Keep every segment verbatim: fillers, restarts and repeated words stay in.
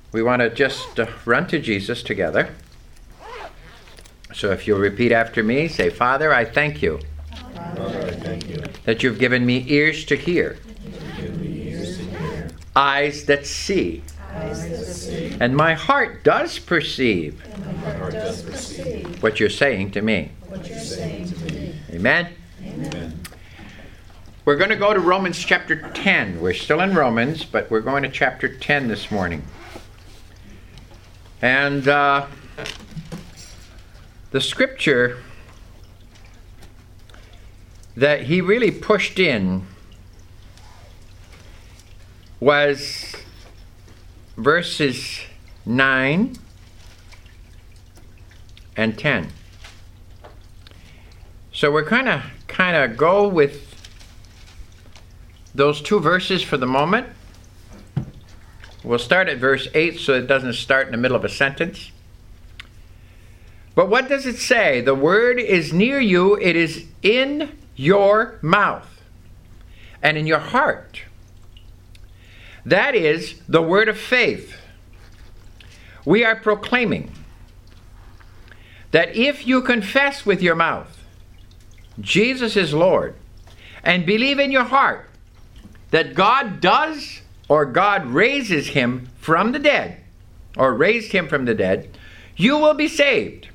we want to just uh, run to Jesus together. So if you'll repeat after me, say, Father, I thank you, Father, I thank you that you've given me ears to hear, give me ears to hear, eyes that see, eyes that see, and my heart does perceive and my heart does perceive what you're saying to me. what you're saying to me. Amen? Amen. We're going to go to Romans chapter ten. We're still in Romans, but we're going to chapter ten this morning. And uh, the scripture that he really pushed in was verses nine and ten. So we're kind of kind of go with those two verses for the moment. We'll start at verse eight so it doesn't start in the middle of a sentence. But what does it say? The word is near you, it is in your mouth and in your heart. That is the word of faith. We are proclaiming that if you confess with your mouth Jesus is Lord and believe in your heart that God does or God raises him from the dead or raised him from the dead, you will be saved.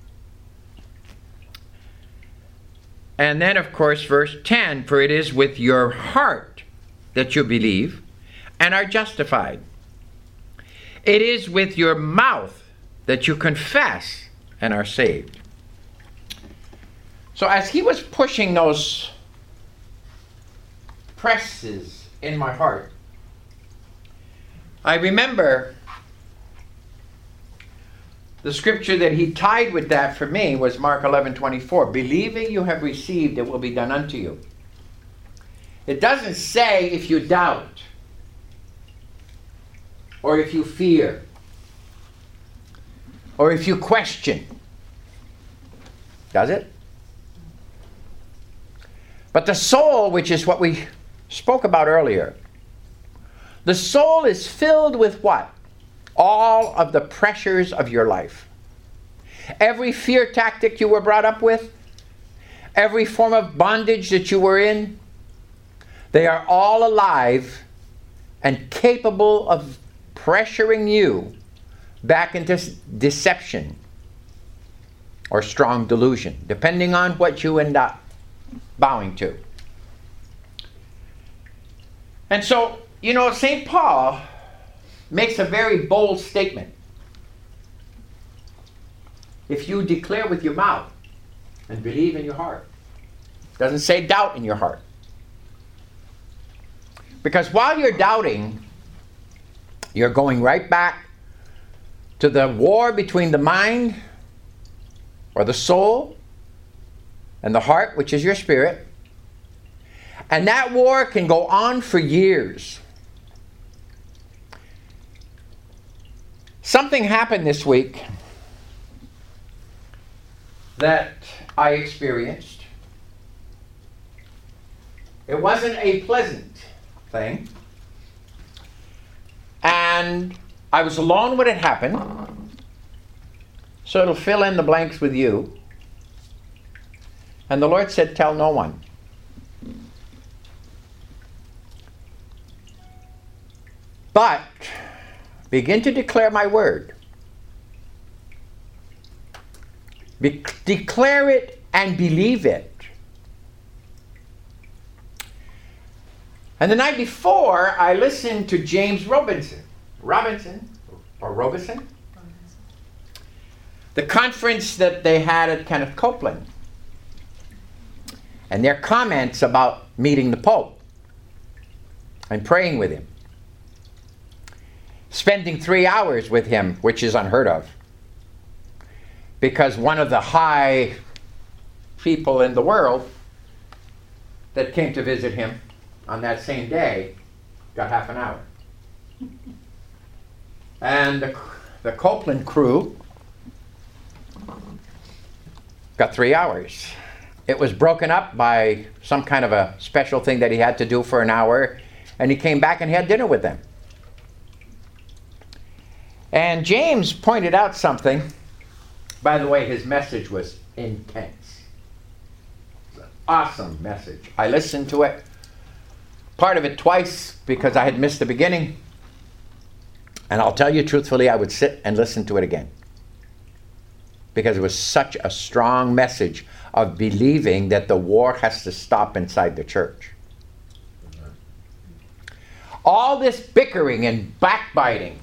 And then, of course, verse ten, for it is with your heart that you believe and are justified. It is with your mouth that you confess and are saved. So as he was pushing those presses in my heart, I remember the scripture that he tied with that for me was Mark eleven twenty-four. Believing you have received, it will be done unto you. It doesn't say if you doubt or if you fear or if you question. Does it? But the soul, which is what we spoke about earlier, the soul is filled with what? All of the pressures of your life. Every fear tactic you were brought up with, every form of bondage that you were in, they are all alive and capable of pressuring you back into deception or strong delusion, depending on what you end up bowing to. And so, you know, Saint Paul makes a very bold statement. If you declare with your mouth and believe in your heart. Doesn't say doubt in your heart. Because while you're doubting, you're going right back to the war between the mind or the soul and the heart, which is your spirit. And that war can go on for years. Something happened this week that I experienced. It wasn't a pleasant thing. And I was alone when it happened. So it'll fill in the blanks with you. And the Lord said, tell no one. But begin to declare my word. Be- declare it and believe it. And the night before, I listened to James Robinson. Robinson? Or Robinson? The conference that they had at Kenneth Copeland. And their comments about meeting the Pope and praying with him. Spending three hours with him, which is unheard of. Because one of the high people in the world that came to visit him on that same day got half an hour. And the, the Copeland crew got three hours. It was broken up by some kind of a special thing that he had to do for an hour, and he came back and had dinner with them. And James pointed out something. By the way, his message was intense. It's an awesome message. I listened to it, part of it twice, because I had missed the beginning. And I'll tell you truthfully, I would sit and listen to it again, because it was such a strong message of believing that the war has to stop inside the church. All this bickering and backbiting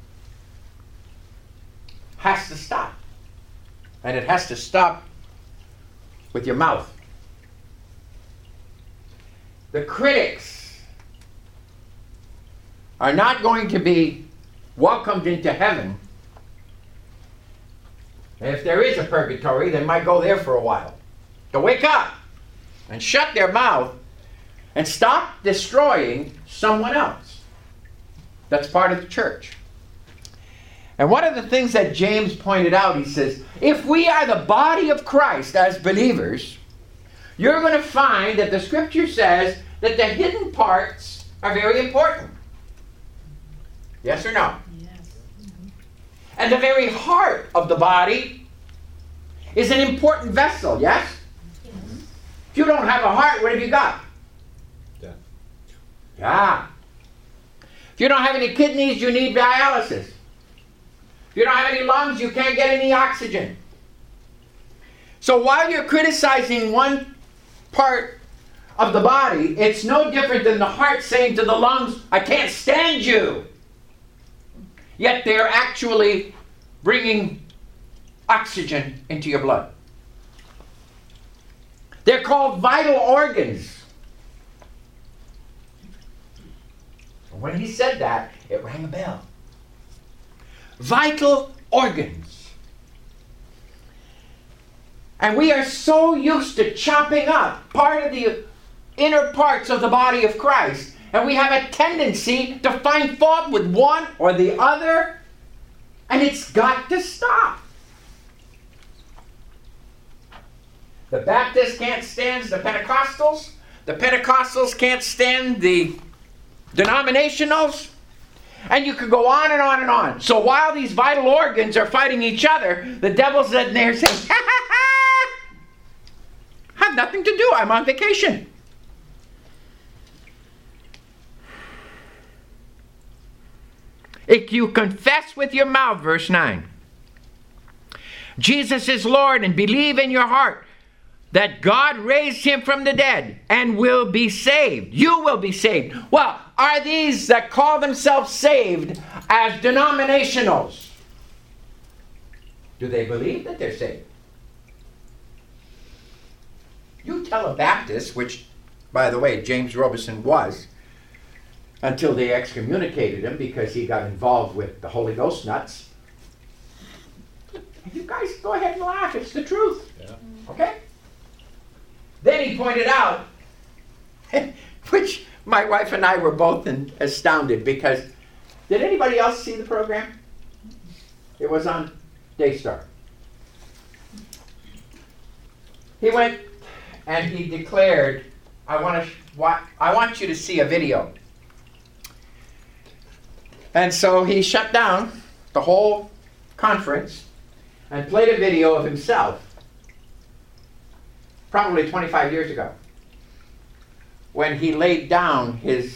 has to stop. And it has to stop with your mouth. The critics are not going to be welcomed into heaven. If there is a purgatory, they might go there for a while. To wake up and shut their mouth and stop destroying someone else that's part of the church. And one of the things that James pointed out, he says, if we are the body of Christ as believers, you're going to find that the scripture says that the hidden parts are very important. Yes or no? Yes. And the very heart of the body is an important vessel, yes? Yes. If you don't have a heart, what have you got? Death. Yeah. If you don't have any kidneys, you need dialysis. If you don't have any lungs, you can't get any oxygen. So while you're criticizing one part of the body, it's no different than the heart saying to the lungs, I can't stand you. Yet they're actually bringing oxygen into your blood. They're called vital organs. When he said that, it rang a bell. Vital organs. And we are so used to chopping up part of the inner parts of the body of Christ, and we have a tendency to find fault with one or the other, and it's got to stop. The Baptists can't stand the Pentecostals. The Pentecostals can't stand the denominationals. And you could go on and on and on. So while these vital organs are fighting each other, the devil's in there saying, ha ha ha! Have nothing to do. I'm on vacation. If you confess with your mouth, verse nine, Jesus is Lord, and believe in your heart that God raised him from the dead and will be saved. You will be saved. Well, are these that call themselves saved as denominationals? Do they believe that they're saved? You tell a Baptist, which, by the way, James Robison was, until they excommunicated him because he got involved with the Holy Ghost nuts. You guys go ahead and laugh. It's the truth. Yeah. Okay? Then he pointed out, which my wife and I were both in, astounded, because did anybody else see the program? It was on Daystar. He went and he declared, I want to, I want you to see a video. And so he shut down the whole conference and played a video of himself, probably twenty-five years ago, when he laid down his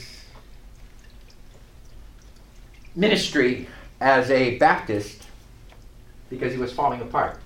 ministry as a Baptist because he was falling apart.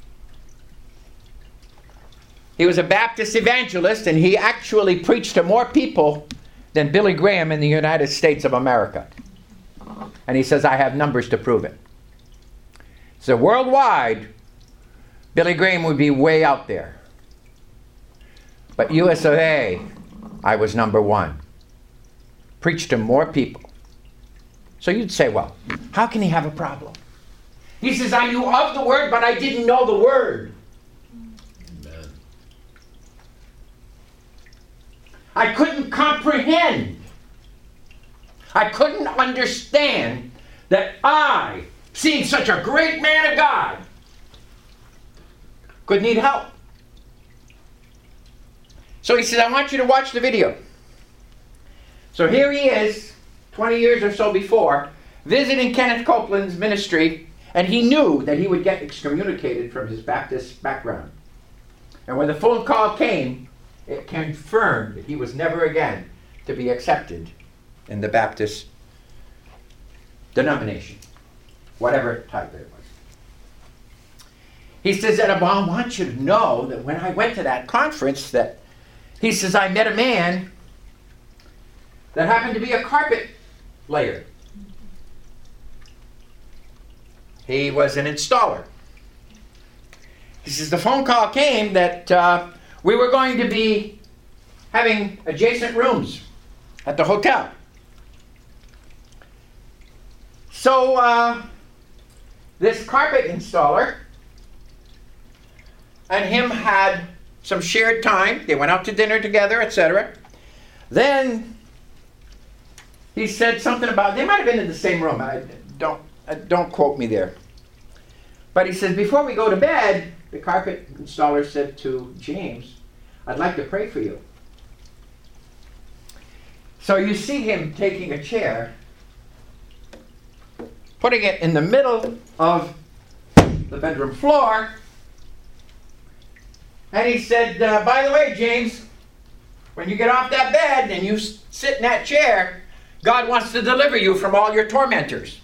He was a Baptist evangelist, and he actually preached to more people than Billy Graham in the United States of America. And he says, I have numbers to prove it. So worldwide, Billy Graham would be way out there. But U S of A, I was number one. Preached to more people. So you'd say, well, how can he have a problem? He says, I knew of the word, but I didn't know the word. Amen. I couldn't comprehend. I couldn't understand that I, seeing such a great man of God, could need help. So he says, I want you to watch the video. So here he is, twenty years or so before, visiting Kenneth Copeland's ministry, and he knew that he would get excommunicated from his Baptist background. And when the phone call came, it confirmed that he was never again to be accepted in the Baptist denomination, whatever type it was. He says that I want you to know that when I went to that conference, that he says I met a man that happened to be a carpet layer. He was an installer. He says the phone call came that uh, we were going to be having adjacent rooms at the hotel. So uh, this carpet installer and him had some shared time. They went out to dinner together, et cetera. Then he said something about, they might have been in the same room. I don't, I don't quote me there. But he says, before we go to bed, the carpet installer said to James, I'd like to pray for you. So you see him taking a chair, putting it in the middle of the bedroom floor, and he said, uh, by the way, James, when you get off that bed and you s- sit in that chair, God wants to deliver you from all your tormentors.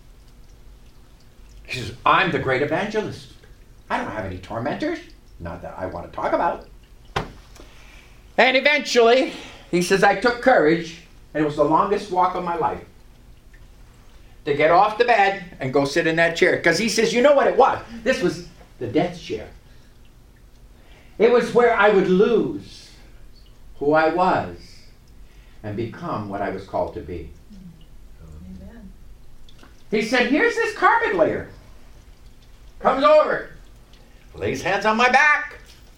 He says, I'm the great evangelist. I don't have any tormentors. Not that I want to talk about. And eventually, he says, I took courage, and it was the longest walk of my life, to get off the bed and go sit in that chair. Because he says, you know what it was? This was the death chair. It was where I would lose who I was and become what I was called to be. Amen. He said, here's this carpet layer. Comes over, lays hands on my back,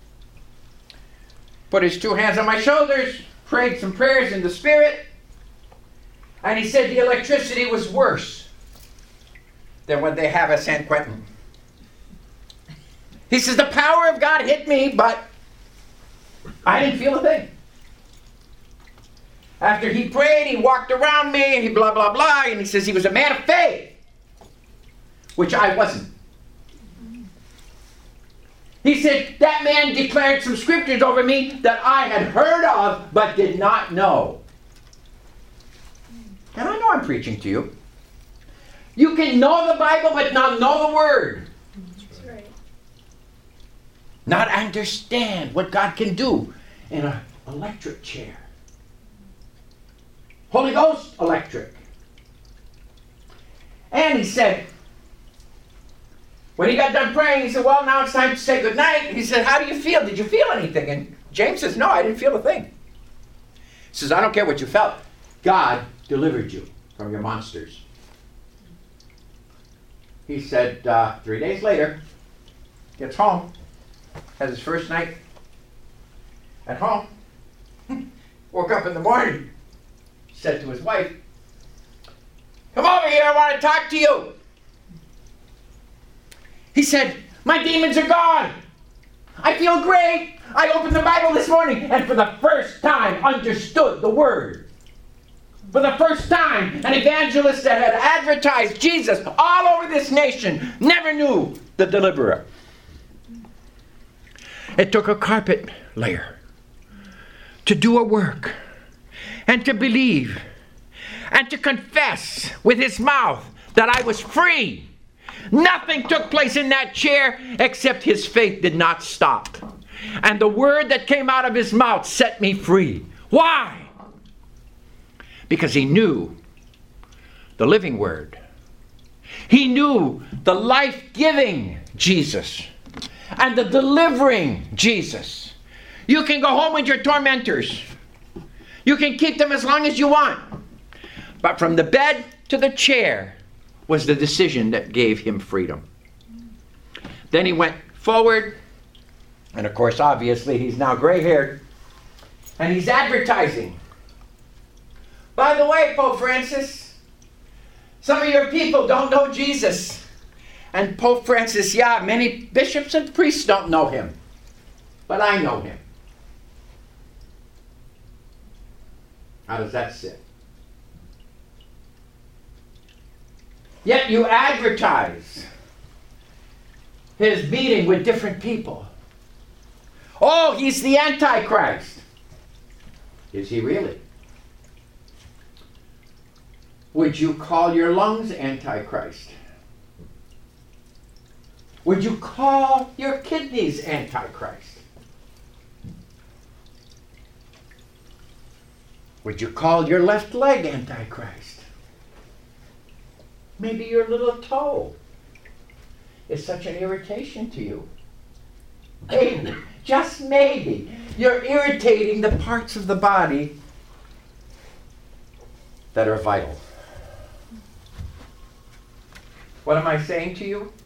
put his two hands on my shoulders, prayed some prayers in the Spirit, and he said the electricity was worse than what they have at San Quentin. He says the power of God hit me, but I didn't feel a thing. After he prayed, he walked around me, and he blah, blah, blah, and he says he was a man of faith, which I wasn't. He said that man declared some scriptures over me that I had heard of but did not know. And I know I'm preaching to you. You can know the Bible but not know the Word. That's right. Not understand what God can do in an electric chair. Holy Ghost electric. And he said, when he got done praying, he said, well, now it's time to say goodnight. He said, how do you feel? Did you feel anything? And James says, no, I didn't feel a thing. He says, I don't care what you felt. God delivered you from your monsters. He said, uh, three days later, gets home, has his first night at home, woke up in the morning, said to his wife, come over here, I want to talk to you. He said, my demons are gone. I feel great. I opened the Bible this morning and for the first time understood the Word. For the first time, an evangelist that had advertised Jesus all over this nation never knew the deliverer. It took a carpet layer to do a work and to believe and to confess with his mouth that I was free. Nothing took place in that chair except his faith did not stop. And the word that came out of his mouth set me free. Why? Because he knew the living Word. He knew the life-giving Jesus and the delivering Jesus. You can go home with your tormentors. You can keep them as long as you want. But from the bed to the chair was the decision that gave him freedom. Then he went forward, and of course, obviously, he's now gray-haired, and he's advertising. By the way, Pope Francis, some of your people don't know Jesus. And Pope Francis, yeah, many bishops and priests don't know him, but I know him. How does that sit? Yet you advertise his meeting with different people. Oh, he's the Antichrist. Is he really? Would you call your lungs Antichrist? Would you call your kidneys Antichrist? Would you call your left leg Antichrist? Maybe your little toe is such an irritation to you. Maybe, just maybe, you're irritating the parts of the body that are vital. What am I saying to you?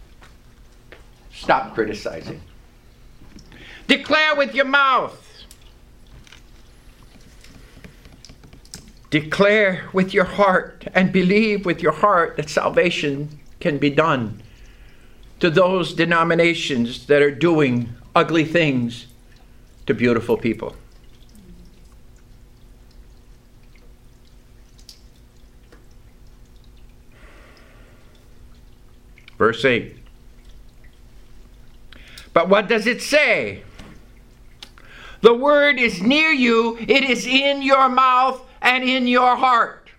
Stop criticizing. Declare with your mouth. Declare with your heart and believe with your heart that salvation can be done to those denominations that are doing ugly things to beautiful people. Verse eight. But what does it say? The word is near you, it is in your mouth and in your heart.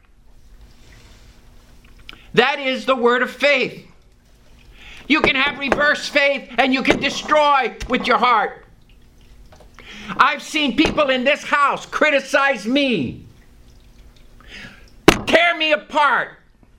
That is the word of faith. You can have reverse faith and you can destroy with your heart. I've seen people in this house criticize me, tear me apart,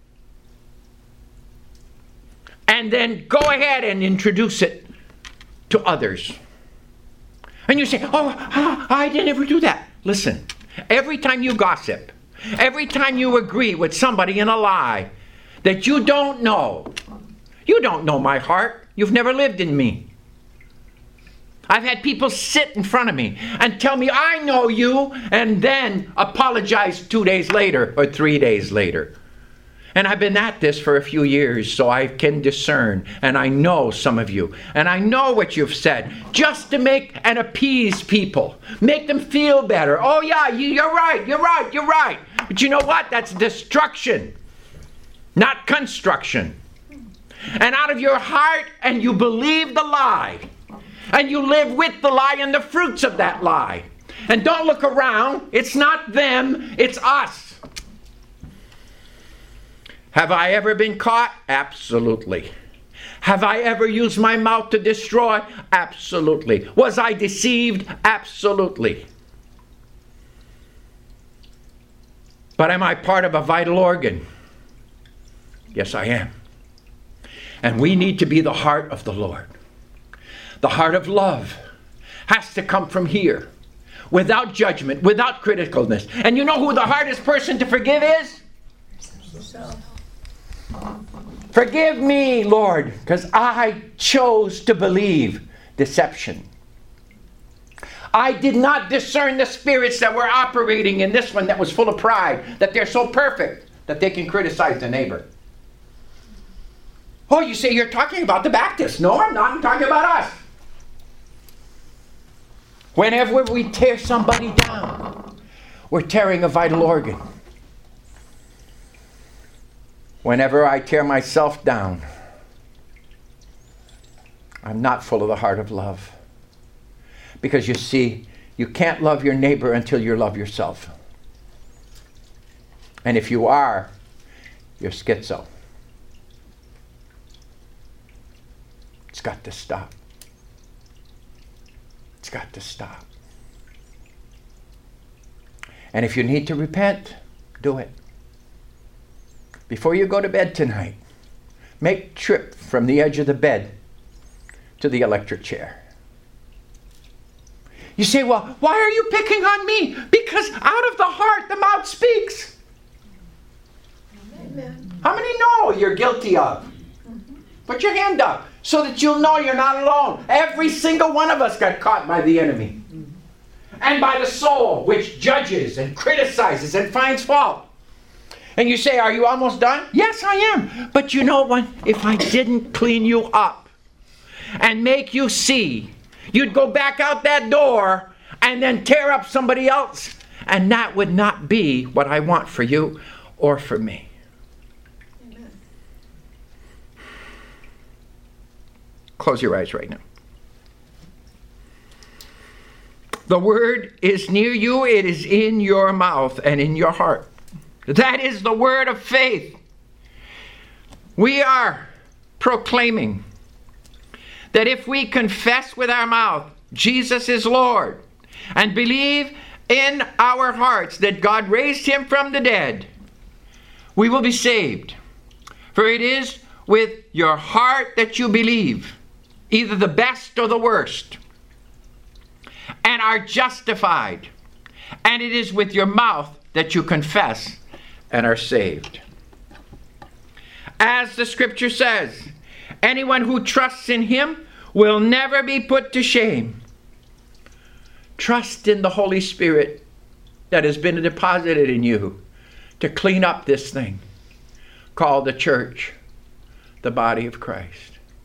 and then go ahead and introduce it to others. And you say, oh, I didn't ever do that. Listen, every time you gossip, every time you agree with somebody in a lie that you don't know, you don't know my heart. You've never lived in me. I've had people sit in front of me and tell me, I know you, and then apologize two days later or three days later. And I've been at this for a few years, so I can discern, and I know some of you, and I know what you've said, just to make and appease people, make them feel better. Oh yeah, you, you're right, you're right, you're right. But you know what? That's destruction, not construction. And out of your heart, and you believe the lie, and you live with the lie and the fruits of that lie. And don't look around. It's not them, it's us. Have I ever been caught? Absolutely. Have I ever used my mouth to destroy? Absolutely. Was I deceived? Absolutely. But am I part of a vital organ? Yes, I am. And we need to be the heart of the Lord. The heart of love has to come from here, without judgment, without criticalness. And you know who the hardest person to forgive is? Yourself. Forgive me, Lord, because I chose to believe deception. I did not discern the spirits that were operating in this one that was full of pride, that they're so perfect that they can criticize the neighbor. Oh, you say you're talking about the Baptists. No, I'm not. I'm talking about us. Whenever we tear somebody down, we're tearing a vital organ. Whenever I tear myself down, I'm not full of the heart of love. Because you see, you can't love your neighbor until you love yourself. And if you are, you're schizo. It's got to stop. It's got to stop. And if you need to repent, do it. Before you go to bed tonight, make trip from the edge of the bed to the electric chair. You say, well, why are you picking on me? Because out of the heart, the mouth speaks. Amen. How many know you're guilty of? Put your hand up so that you'll know you're not alone. Every single one of us got caught by the enemy. And by the soul, which judges and criticizes and finds fault. And you say, are you almost done? Yes, I am. But you know what? If I didn't clean you up and make you see, you'd go back out that door and then tear up somebody else. And that would not be what I want for you or for me. Amen. Close your eyes right now. The word is near you. It is in your mouth and in your heart. That is the word of faith. We are proclaiming that if we confess with our mouth Jesus is Lord and believe in our hearts that God raised him from the dead, we will be saved. For it is with your heart that you believe, either the best or the worst, and are justified. And it is with your mouth that you confess and are saved. As the scripture says, anyone who trusts in him will never be put to shame. Trust in the Holy Spirit that has been deposited in you to clean up this thing called the church, the body of Christ.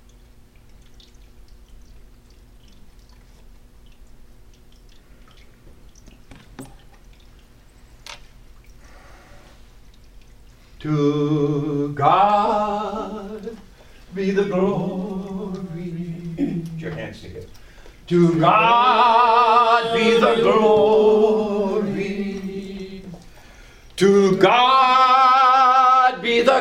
To God be the glory. Put your hands together. To God be the glory. To God be the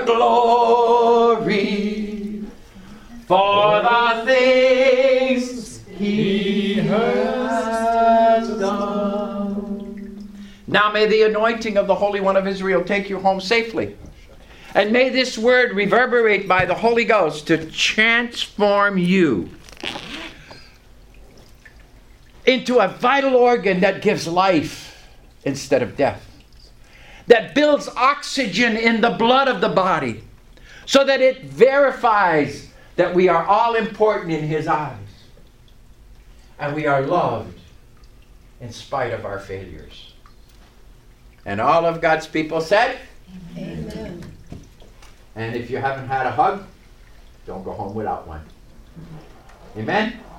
glory for the things he has done. Now may the anointing of the Holy One of Israel take you home safely. And may this word reverberate by the Holy Ghost to transform you into a vital organ that gives life instead of death, that builds oxygen in the blood of the body, so that it verifies that we are all important in his eyes, and we are loved in spite of our failures. And all of God's people said, Amen. and if you haven't had a hug, don't go home without one. Amen?